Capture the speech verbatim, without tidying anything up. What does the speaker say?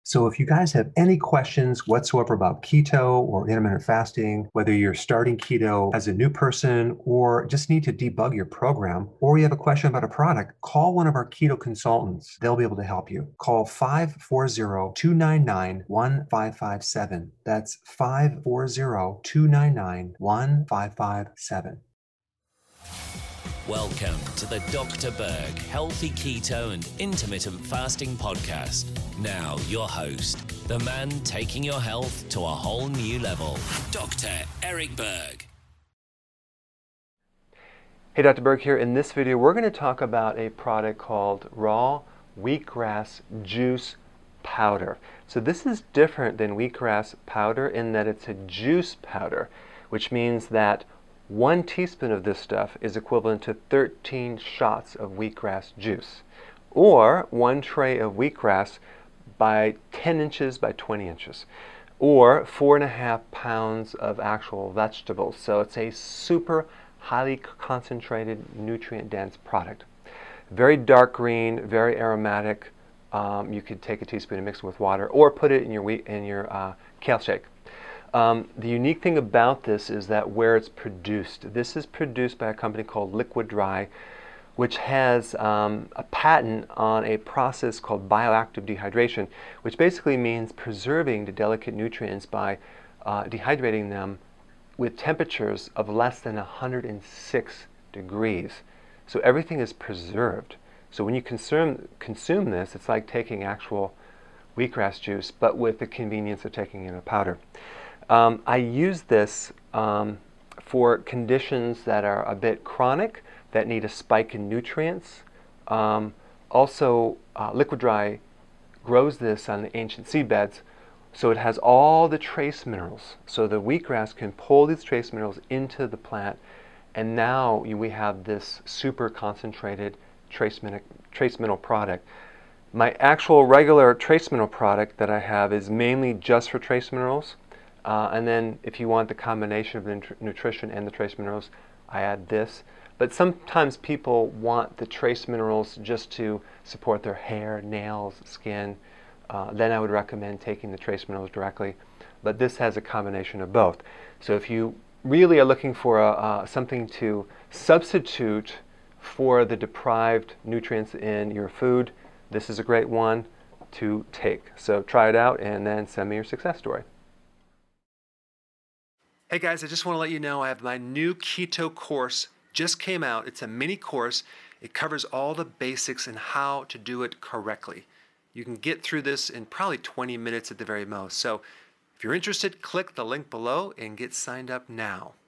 So if you guys have any questions whatsoever about keto or intermittent fasting, whether you're starting keto as a new person or just need to debug your program, or you have a question about a product, call one of our keto consultants. They'll be able to help you. Call five four zero, two nine nine, one five five seven. That's five four zero, two nine nine, one five five seven. Welcome to the Doctor Berg Healthy Keto and Intermittent Fasting Podcast. Now, your host, the man taking your health to a whole new level, Doctor Eric Berg. Hey, Doctor Berg here. In this video, we're going to talk about a product called raw wheatgrass juice powder. So this is different than wheatgrass powder in that it's a juice powder, which means that one teaspoon of this stuff is equivalent to thirteen shots of wheatgrass juice, or one tray of wheatgrass by ten inches by twenty inches, or four and a half pounds of actual vegetables. So it's a super highly concentrated, nutrient-dense product. Very dark green, very aromatic. Um, you could take a teaspoon and mix it with water, or put it in your wheat in your uh, kale shake. Um, the unique thing about this is that where it's produced. This is produced by a company called Liquid Dry, which has um, a patent on a process called bioactive dehydration, which basically means preserving the delicate nutrients by uh, dehydrating them with temperatures of less than one hundred six degrees. So everything is preserved. So when you consume, consume this, it's like taking actual wheatgrass juice, but with the convenience of taking it in a powder. Um, I use this um, for conditions that are a bit chronic, that need a spike in nutrients. Um, also, uh, Liquid Dry grows this on the ancient seedbeds, so it has all the trace minerals. So the wheatgrass can pull these trace minerals into the plant, and now you, we have this super concentrated trace, min trace mineral product. My actual regular trace mineral product that I have is mainly just for trace minerals. Uh, and then if you want the combination of the nut nutrition and the trace minerals, I add this. But sometimes people want the trace minerals just to support their hair, nails, skin. Uh, then I would recommend taking the trace minerals directly. But this has a combination of both. So if you really are looking for a, uh, something to substitute for the deprived nutrients in your food, this is a great one to take. So try it out and then send me your success story. Hey guys, I just want to let you know I have my new keto course just came out. It's a mini course. It covers all the basics and how to do it correctly. You can get through this in probably twenty minutes at the very most. So if you're interested, click the link below and get signed up now.